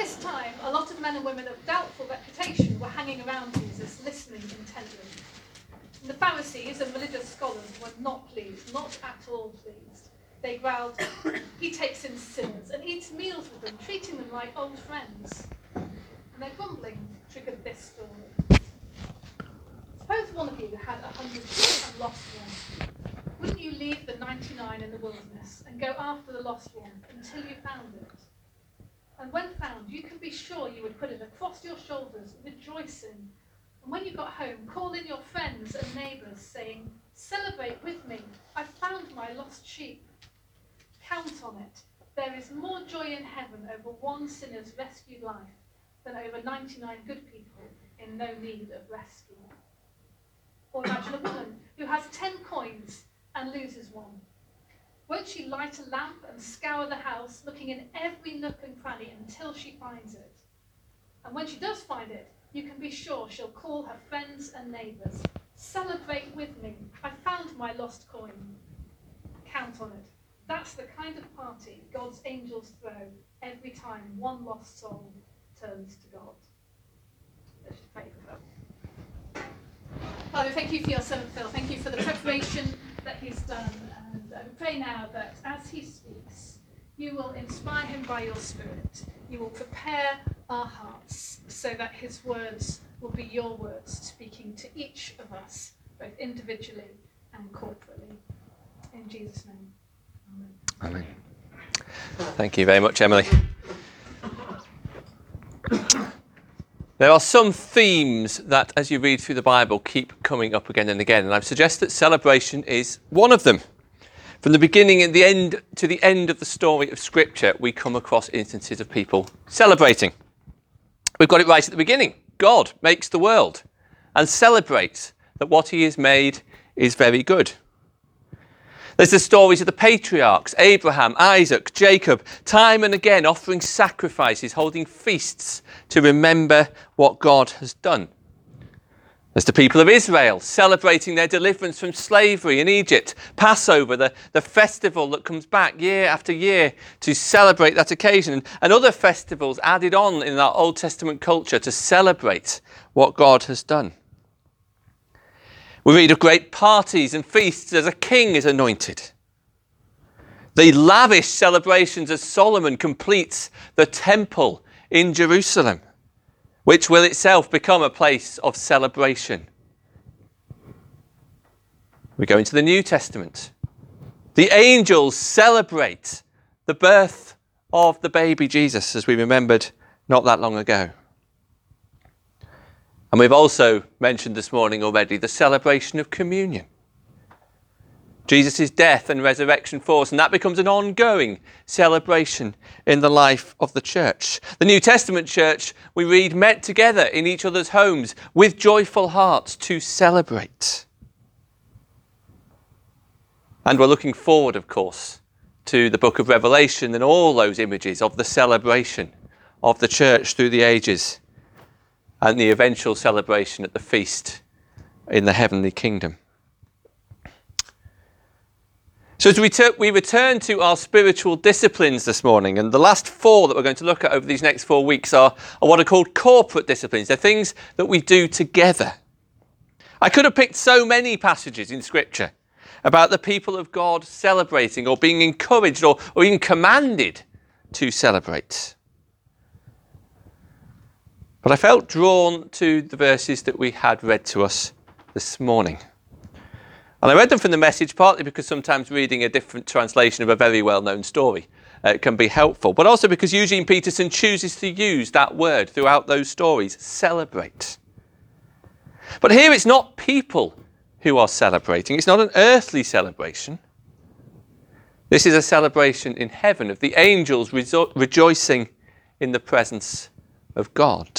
this time, a lot of men and women of doubtful reputation were hanging around Jesus, listening intently. And the Pharisees and religious scholars were not pleased, not at all pleased. They growled, "He takes in sinners and eats meals with them, treating them like old friends." And their grumbling triggered this story. Suppose one of you had 100 sheep and lost one. Wouldn't you leave the 99 in the wilderness and go after the lost one until you found it? And when found, you can be sure you would put it across your shoulders, rejoicing. And when you got home, call in your friends and neighbours, saying, "Celebrate with me, I found my lost sheep." Count on it. There is more joy in heaven over one sinner's rescued life than over 99 good people in no need of rescue. Or imagine a woman who has 10 coins and loses one. Won't she light a lamp and scour the house, looking in every nook and cranny until she finds it? And when she does find it, you can be sure she'll call her friends and neighbours. "Celebrate with me, I found my lost coin." Count on it. That's the kind of party God's angels throw every time one lost soul turns to God. Let's just pray for Phil. Father, thank you for your servant Phil. Thank you for the preparation that he's done. And we pray now that as he speaks, you will inspire him by your Spirit. You will prepare our hearts so that his words will be your words, speaking to each of us, both individually and corporately. In Jesus' name. Amen. Thank you very much, Emily. There are some themes that, as you read through the Bible, keep coming up again and again, and I suggest that celebration is one of them. From the beginning and the end to the end of the story of Scripture, we come across instances of people celebrating. We've got it right at the beginning. God makes the world and celebrates that what he has made is very good. There's the stories of the patriarchs, Abraham, Isaac, Jacob, time and again offering sacrifices, holding feasts to remember what God has done. There's the people of Israel celebrating their deliverance from slavery in Egypt, Passover, the festival that comes back year after year to celebrate that occasion, and other festivals added on in our Old Testament culture to celebrate what God has done. We read of great parties and feasts as a king is anointed. The lavish celebrations as Solomon completes the temple in Jerusalem, which will itself become a place of celebration. We go into the New Testament. The angels celebrate the birth of the baby Jesus, as we remembered not that long ago. And we've also mentioned this morning already the celebration of communion. Jesus' death and resurrection for us, and that becomes an ongoing celebration in the life of the church. The New Testament church, we read, met together in each other's homes with joyful hearts to celebrate. And we're looking forward, of course, to the book of Revelation and all those images of the celebration of the church through the ages and the eventual celebration at the feast in the heavenly kingdom. So as we return to our spiritual disciplines this morning, and the last 4 that we're going to look at over these next 4 weeks are what are called corporate disciplines. They're things that we do together. I could have picked so many passages in Scripture about the people of God celebrating or being encouraged or even commanded to celebrate. But I felt drawn to the verses that we had read to us this morning. And I read them from the Message partly because sometimes reading a different translation of a very well-known story can be helpful, but also because Eugene Peterson chooses to use that word throughout those stories, celebrate. But here it's not people who are celebrating. It's not an earthly celebration. This is a celebration in heaven of the angels rejoicing in the presence of God.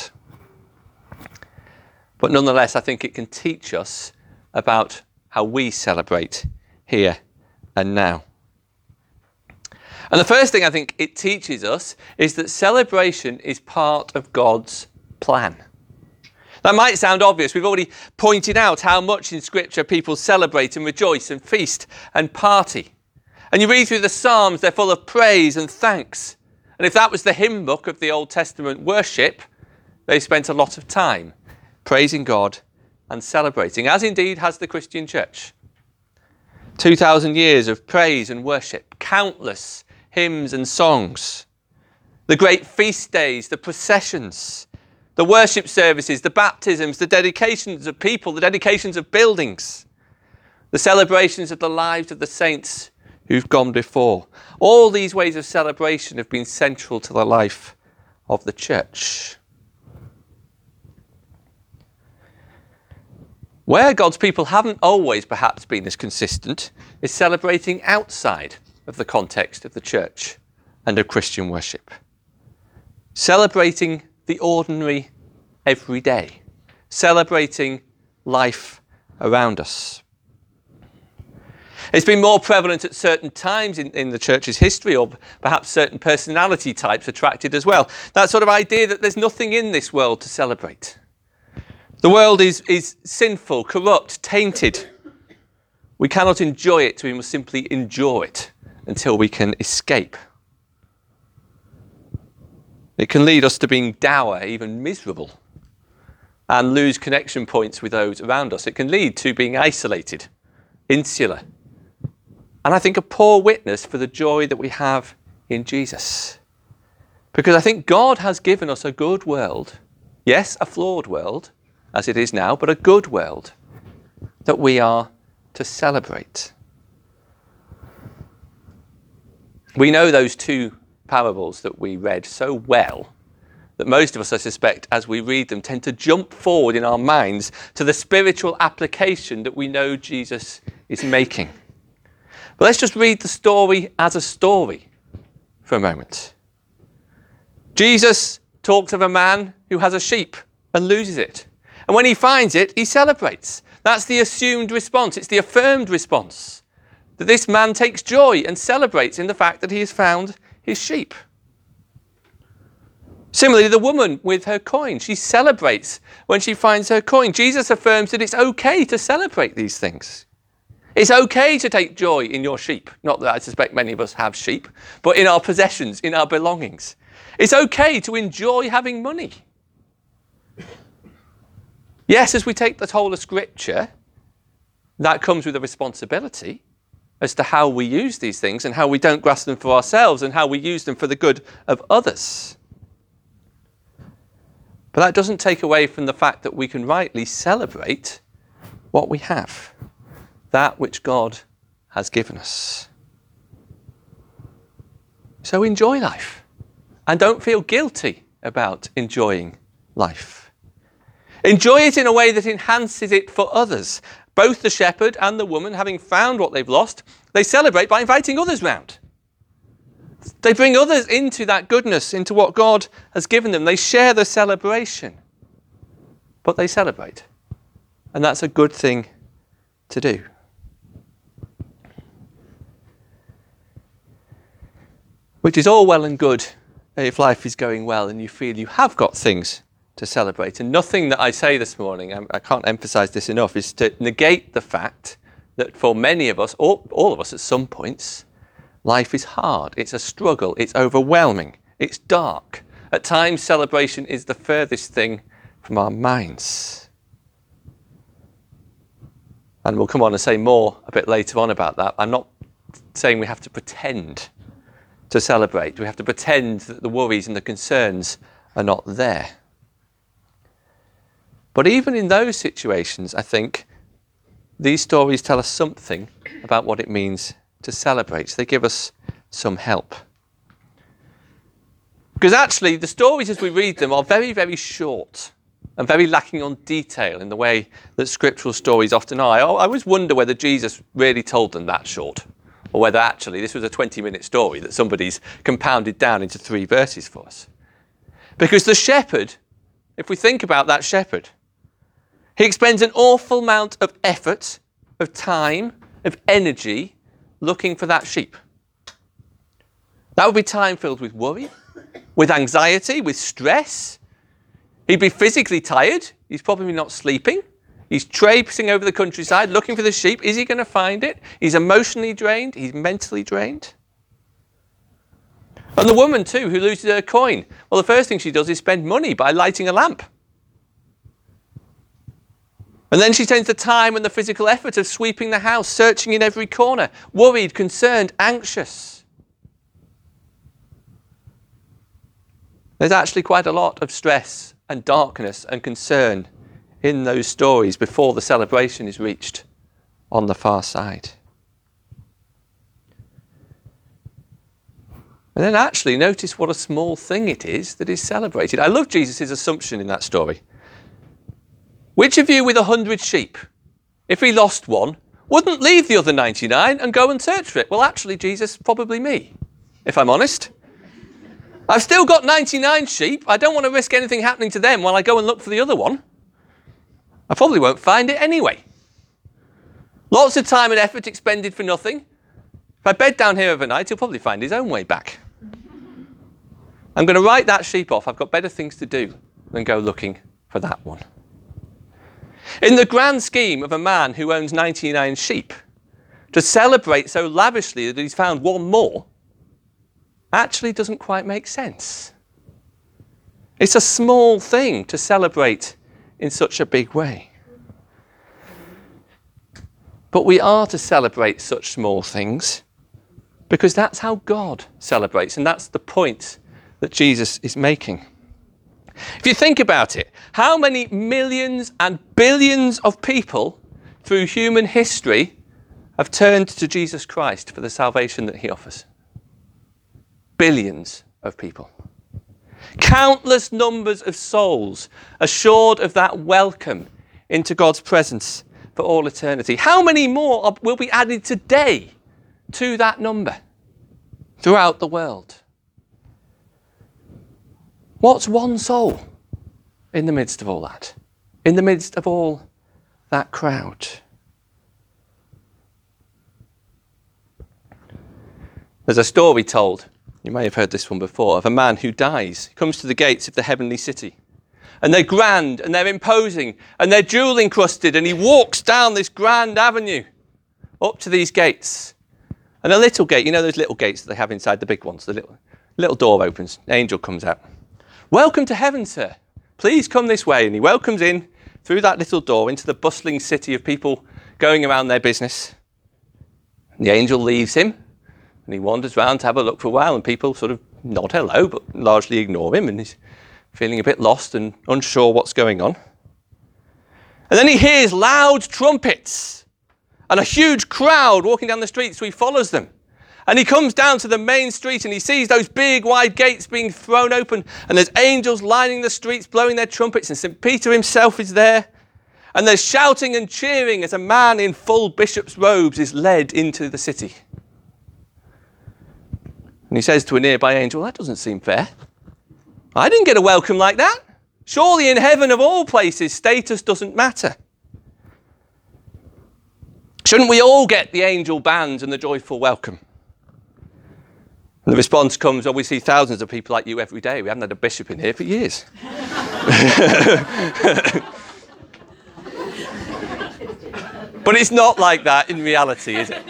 But nonetheless, I think it can teach us about how we celebrate here and now. And the first thing I think it teaches us is that celebration is part of God's plan. That might sound obvious. We've already pointed out how much in Scripture people celebrate and rejoice and feast and party. And you read through the Psalms, they're full of praise and thanks. And if that was the hymn book of the Old Testament worship, they spent a lot of time praising God and celebrating, as indeed has the Christian church. 2,000 years of praise and worship, countless hymns and songs, the great feast days, the processions, the worship services, the baptisms, the dedications of people, the dedications of buildings, the celebrations of the lives of the saints who've gone before. All these ways of celebration have been central to the life of the church. Where God's people haven't always perhaps been as consistent is celebrating outside of the context of the church and of Christian worship. Celebrating the ordinary every day. Celebrating life around us. It's been more prevalent at certain times in the church's history, or perhaps certain personality types attracted as well. That sort of idea that there's nothing in this world to celebrate. The world is sinful, corrupt, tainted. We cannot enjoy it, we must simply endure it until we can escape. It can lead us to being dour, even miserable, and lose connection points with those around us. It can lead to being isolated, insular, and I think a poor witness for the joy that we have in Jesus. Because I think God has given us a good world, yes, a flawed world, as it is now, but a good world that we are to celebrate. We know those two parables that we read so well that most of us, I suspect, as we read them, tend to jump forward in our minds to the spiritual application that we know Jesus is making. But let's just read the story as a story for a moment. Jesus talks of a man who has a sheep and loses it. And when he finds it, he celebrates. That's the assumed response. It's the affirmed response. That this man takes joy and celebrates in the fact that he has found his sheep. Similarly, the woman with her coin, she celebrates when she finds her coin. Jesus affirms that it's okay to celebrate these things. It's okay to take joy in your sheep. Not that I suspect many of us have sheep, but in our possessions, in our belongings. It's okay to enjoy having money. Yes, as we take the whole of Scripture, that comes with a responsibility as to how we use these things and how we don't grasp them for ourselves and how we use them for the good of others. But that doesn't take away from the fact that we can rightly celebrate what we have, that which God has given us. So enjoy life and don't feel guilty about enjoying life. Enjoy it in a way that enhances it for others. Both the shepherd and the woman, having found what they've lost, they celebrate by inviting others round. They bring others into that goodness, into what God has given them. They share the celebration, but they celebrate. And that's a good thing to do. Which is all well and good if life is going well and you feel you have got things to celebrate. And nothing that I say this morning, I can't emphasize this enough, is to negate the fact that for many of us, all of us at some points, life is hard. It's a struggle. It's overwhelming. It's dark. At times, celebration is the furthest thing from our minds. And we'll come on and say more a bit later on about that. I'm not saying we have to pretend to celebrate. We have to pretend that the worries and the concerns are not there. But even in those situations, I think these stories tell us something about what it means to celebrate. They give us some help. Because actually, the stories as we read them are very, very short and very lacking on detail in the way that scriptural stories often are. I always wonder whether Jesus really told them that short, or whether actually this was a 20-minute story that somebody's compounded down into 3 verses for us. Because the shepherd, if we think about that shepherd, he expends an awful amount of effort, of time, of energy looking for that sheep. That would be time filled with worry, with anxiety, with stress. He'd be physically tired. He's probably not sleeping. He's traipsing over the countryside looking for the sheep. Is he going to find it? He's emotionally drained. He's mentally drained. And the woman too, who loses her coin. Well, the first thing she does is spend money by lighting a lamp. And then she spends the time and the physical effort of sweeping the house, searching in every corner, worried, concerned, anxious. There's actually quite a lot of stress and darkness and concern in those stories before the celebration is reached on the far side. And then actually notice what a small thing it is that is celebrated. I love Jesus' assumption in that story. Which of you with 100 sheep, if he lost one, wouldn't leave the other 99 and go and search for it? Well, actually, Jesus, probably me, if I'm honest. I've still got 99 sheep. I don't want to risk anything happening to them while I go and look for the other one. I probably won't find it anyway. Lots of time and effort expended for nothing. If I bed down here overnight, he'll probably find his own way back. I'm going to write that sheep off. I've got better things to do than go looking for that one. In the grand scheme of a man who owns 99 sheep, to celebrate so lavishly that he's found one more actually doesn't quite make sense. It's a small thing to celebrate in such a big way. But we are to celebrate such small things because that's how God celebrates, and that's the point that Jesus is making. If you think about it, how many millions and billions of people through human history have turned to Jesus Christ for the salvation that he offers? Billions of people. Countless numbers of souls assured of that welcome into God's presence for all eternity. How many more will be added today to that number throughout the world? What's one soul in the midst of all that? In the midst of all that crowd? There's a story told, you may have heard this one before, of a man who dies. He comes to the gates of the heavenly city. And they're grand and they're imposing and they're jewel encrusted, and he walks down this grand avenue up to these gates. And a little gate, you know those little gates that they have inside the big ones, the little door opens, an angel comes out. Welcome to heaven, sir. Please come this way. And he welcomes in through that little door into the bustling city of people going around their business. And the angel leaves him and he wanders around to have a look for a while, and people sort of nod hello but largely ignore him, and he's feeling a bit lost and unsure what's going on. And then he hears loud trumpets and a huge crowd walking down the street, so he follows them. And he comes down to the main street and he sees those big wide gates being thrown open, and there's angels lining the streets blowing their trumpets, and St. Peter himself is there. And there's shouting and cheering as a man in full bishop's robes is led into the city. And he says to a nearby angel, that doesn't seem fair. I didn't get a welcome like that. Surely in heaven of all places, status doesn't matter. Shouldn't we all get the angel bands and the joyful welcome? And the response comes, we see thousands of people like you every day. We haven't had a bishop in here for years. But it's not like that in reality, is it?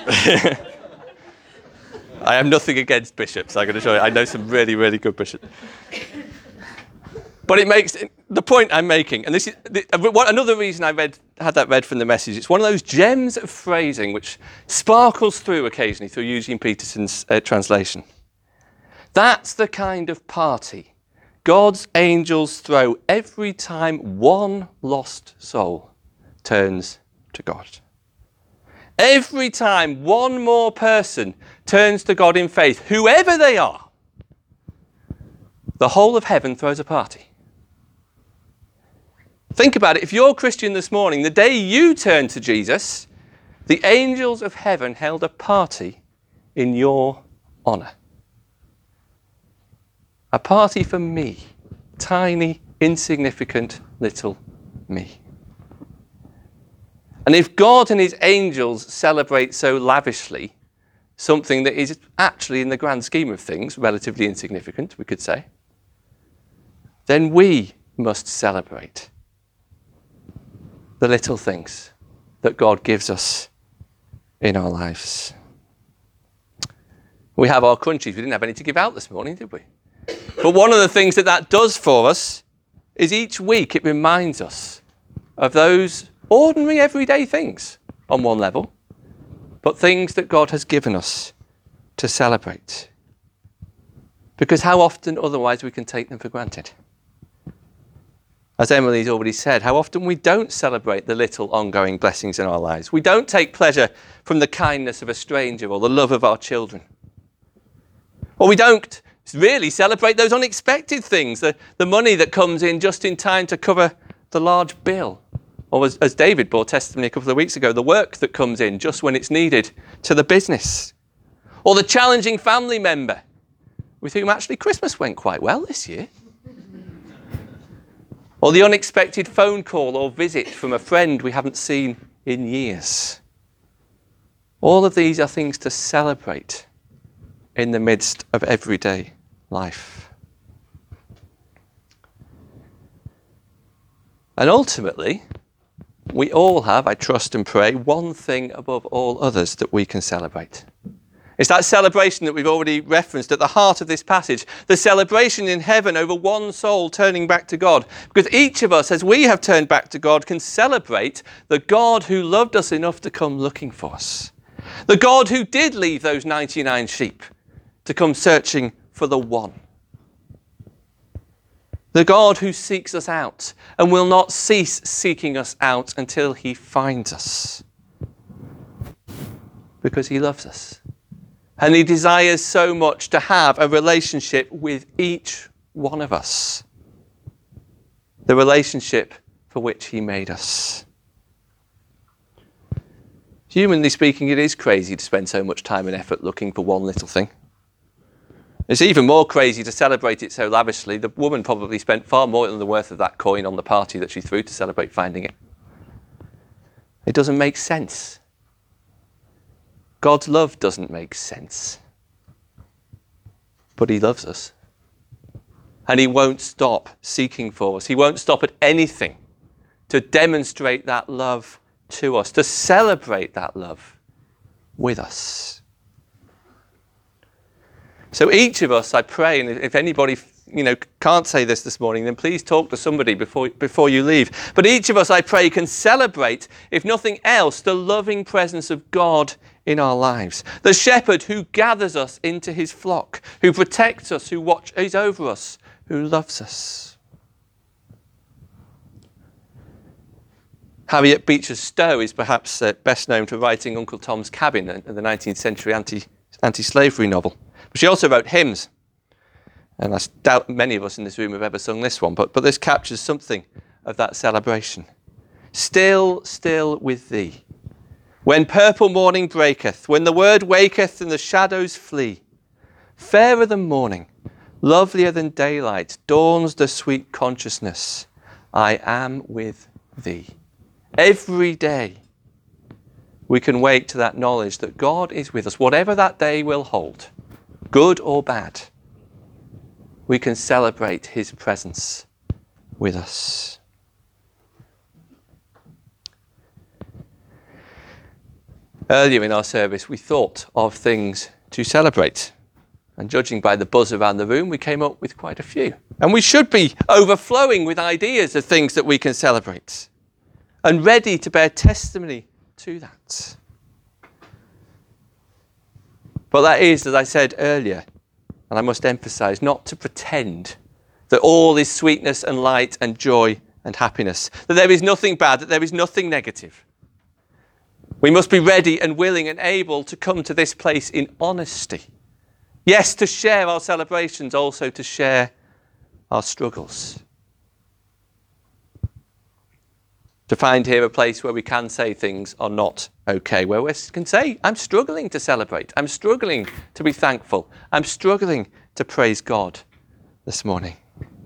I have nothing against bishops, I'm going to show you. I know some really, really good bishops. But it makes the point I'm making, and this is another reason I had that read from the Message. It's one of those gems of phrasing which sparkles through occasionally through Eugene Peterson's translation. That's the kind of party God's angels throw every time one lost soul turns to God. Every time one more person turns to God in faith, whoever they are, the whole of heaven throws a party. Think about it. If you're a Christian this morning, the day you turned to Jesus, the angels of heaven held a party in your honour. A party for me, tiny, insignificant little me. And if God and his angels celebrate so lavishly something that is actually, in the grand scheme of things, relatively insignificant, we could say, then we must celebrate the little things that God gives us in our lives. We have our crunchies. We didn't have any to give out this morning, did we? But one of the things that does for us is each week it reminds us of those ordinary everyday things on one level, but things that God has given us to celebrate. Because how often otherwise we can take them for granted. As Emily's already said, how often we don't celebrate the little ongoing blessings in our lives. We don't take pleasure from the kindness of a stranger or the love of our children. Or we don't really celebrate those unexpected things, the money that comes in just in time to cover the large bill. Or as David bore testimony a couple of weeks ago, the work that comes in just when it's needed to the business. Or the challenging family member with whom actually Christmas went quite well this year. Or the unexpected phone call or visit from a friend we haven't seen in years. All of these are things to celebrate in the midst of everyday life. And ultimately, we all have, I trust and pray, one thing above all others that we can celebrate. It's that celebration that we've already referenced at the heart of this passage, the celebration in heaven over one soul turning back to God. Because each of us, as we have turned back to God, can celebrate the God who loved us enough to come looking for us. The God who did leave those 99 sheep to come searching for the one. The God who seeks us out and will not cease seeking us out until he finds us. Because he loves us. And he desires so much to have a relationship with each one of us. The relationship for which he made us. Humanly speaking, it is crazy to spend so much time and effort looking for one little thing. It's even more crazy to celebrate it so lavishly. The woman probably spent far more than the worth of that coin on the party that she threw to celebrate finding it. It doesn't make sense. God's love doesn't make sense. But he loves us. And he won't stop seeking for us. He won't stop at anything to demonstrate that love to us, to celebrate that love with us. So each of us, I pray, and if anybody can't say this morning, then please talk to somebody before you leave. But each of us, I pray, can celebrate, if nothing else, the loving presence of God in our lives. The shepherd who gathers us into his flock, who protects us, who watches over us, who loves us. Harriet Beecher Stowe is perhaps best known for writing Uncle Tom's Cabin, the 19th century anti-slavery novel. But she also wrote hymns. And I doubt many of us in this room have ever sung this one, but this captures something of that celebration. Still, still with thee. When purple morning breaketh, when the word waketh and the shadows flee, fairer than morning, lovelier than daylight, dawns the sweet consciousness, I am with thee. Every day we can wake to that knowledge that God is with us, whatever that day will hold, good or bad. We can celebrate his presence with us. Earlier in our service, we thought of things to celebrate. And judging by the buzz around the room, we came up with quite a few. And we should be overflowing with ideas of things that we can celebrate and ready to bear testimony to that. But that is, as I said earlier, and I must emphasize, not to pretend that all is sweetness and light and joy and happiness, that there is nothing bad, that there is nothing negative. We must be ready and willing and able to come to this place in honesty. Yes, to share our celebrations, also to share our struggles. To find here a place where we can say things are not okay, where we can say, I'm struggling to celebrate, I'm struggling to be thankful, I'm struggling to praise God this morning.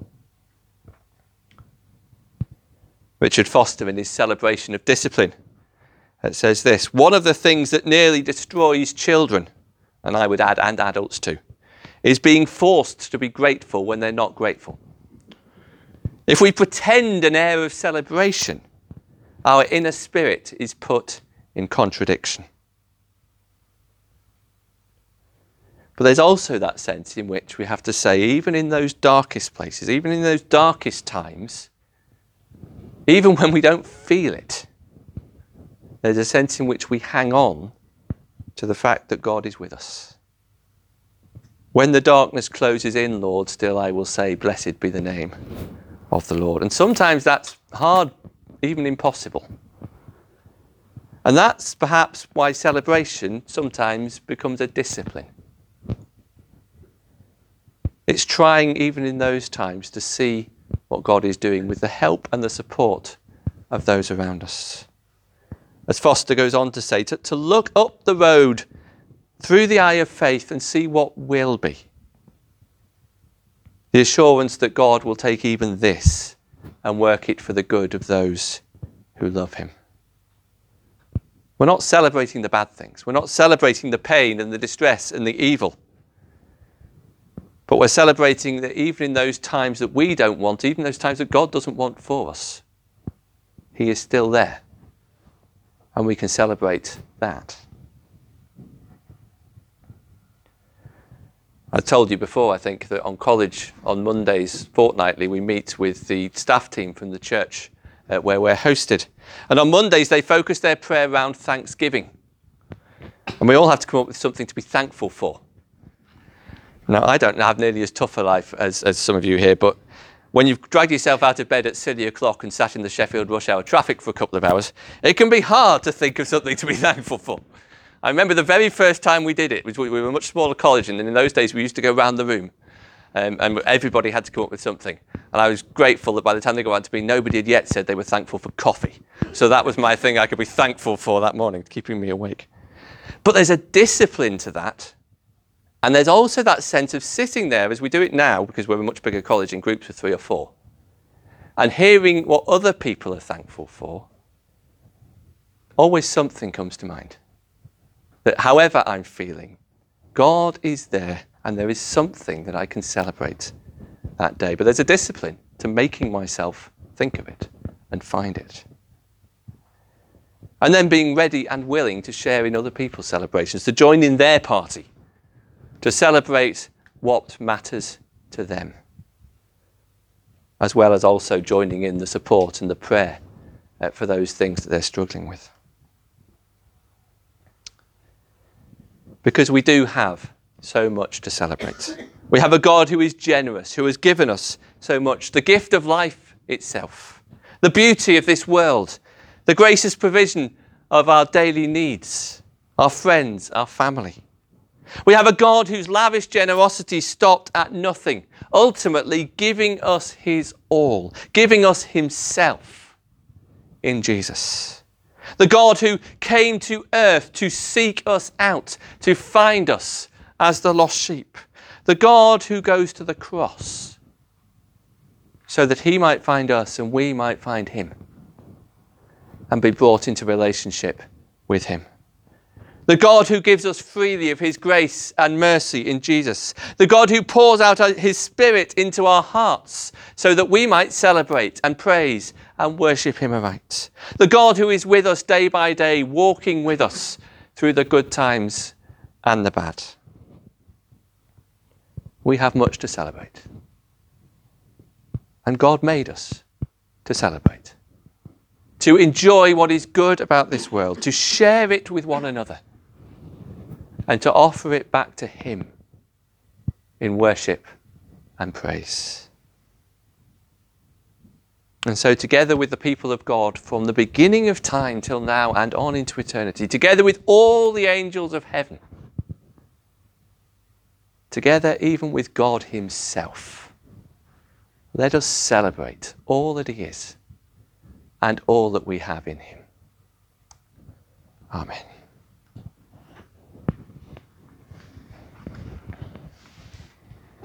Richard Foster, in his celebration of discipline, it says this: one of the things that nearly destroys children, and I would add, and adults too, is being forced to be grateful when they're not grateful. If we pretend an air of celebration, our inner spirit is put in contradiction. But there's also that sense in which we have to say, even in those darkest places, even in those darkest times, even when we don't feel it, there's a sense in which we hang on to the fact that God is with us. When the darkness closes in, Lord, still I will say, blessed be the name of the Lord. And sometimes that's hard, even impossible. And that's perhaps why celebration sometimes becomes a discipline. It's trying, even in those times, to see what God is doing with the help and the support of those around us. As Foster goes on to say, to look up the road through the eye of faith and see what will be. The assurance that God will take even this and work it for the good of those who love him. We're not celebrating the bad things. We're not celebrating the pain and the distress and the evil. But we're celebrating that even in those times that we don't want, even those times that God doesn't want for us, he is still there. And we can celebrate that. I told you before, I think, that on college, on Mondays, fortnightly, we meet with the staff team from the church where we're hosted. And on Mondays, they focus their prayer around Thanksgiving. And we all have to come up with something to be thankful for. Now, I don't have nearly as tough a life as some of you here, but when you've dragged yourself out of bed at silly o'clock and sat in the Sheffield rush hour traffic for a couple of hours, it can be hard to think of something to be thankful for. I remember the very first time we did it, we were a much smaller college, and in those days we used to go around the room, and everybody had to come up with something. And I was grateful that by the time they got around to me, nobody had yet said they were thankful for coffee. So that was my thing I could be thankful for that morning, keeping me awake. But there's a discipline to that. And there's also that sense of sitting there, as we do it now, because we're a much bigger college in groups of 3 or 4, and hearing what other people are thankful for. Always something comes to mind. That however I'm feeling, God is there, and there is something that I can celebrate that day. But there's a discipline to making myself think of it and find it. And then being ready and willing to share in other people's celebrations, to join in their party, to celebrate what matters to them, as well as also joining in the support and the prayer for those things that they're struggling with. Because we do have so much to celebrate. We have a God who is generous, who has given us so much, the gift of life itself, the beauty of this world, the gracious provision of our daily needs, our friends, our family. We have a God whose lavish generosity stopped at nothing, ultimately giving us his all, giving us himself in Jesus. The God who came to earth to seek us out, to find us as the lost sheep. The God who goes to the cross so that he might find us and we might find him and be brought into relationship with him. The God who gives us freely of his grace and mercy in Jesus. The God who pours out his Spirit into our hearts so that we might celebrate and praise and worship him aright. The God who is with us day by day, walking with us through the good times and the bad. We have much to celebrate. And God made us to celebrate. To enjoy what is good about this world, to share it with one another, and to offer it back to him in worship and praise. And so together with the people of God from the beginning of time till now and on into eternity, together with all the angels of heaven, together even with God himself, let us celebrate all that he is and all that we have in him. Amen.